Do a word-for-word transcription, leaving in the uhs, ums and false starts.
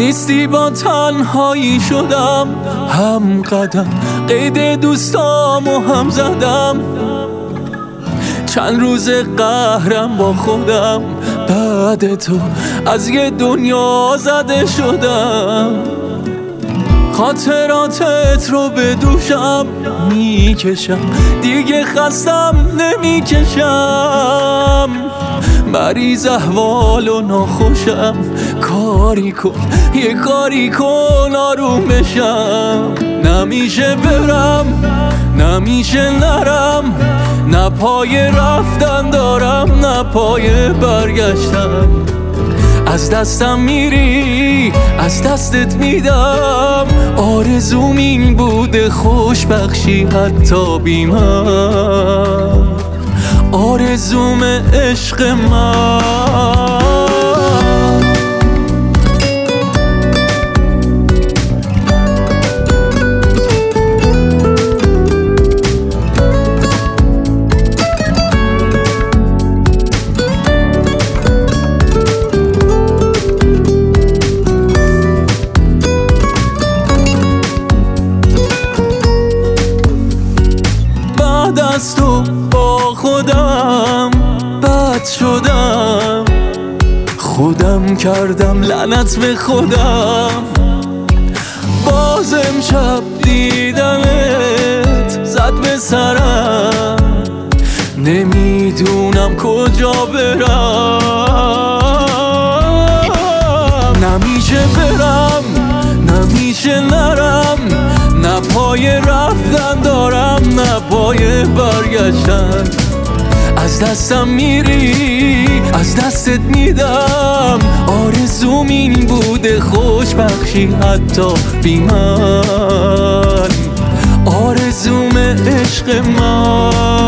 نیستی با تنهایی شدم هم قدم، قید دوستامو هم زدم. چند روز قهرم با خودم، بعد تو از یه دنیا زده شدم. خاطراتت رو به دوشم میکشم، دیگه خستم نمیکشم. مریض احوال و ناخوشم، کاری کن یه کاری کن آروم بشم. نمیشه برم نمیشه نرم، نه پای رفتن دارم نه پای برگشتن. از دستم میری از دستت میدم، آرزوم این بوده خوشبخشی حتی بی من، آرزوم عشق من. از تو با خودم بد شدم، خودم کردم لعنت به خودم. باز امشب دیدنت زد به سرم، نمیدونم کجا برم. نمیشه برم نمیشه نرم، نه پای رفتن دارم نه پای برگشتن. از دستم میری از دستت میدم، آرزوم این بوده خوشبخشی حتی بی من، آرزوم عشق من.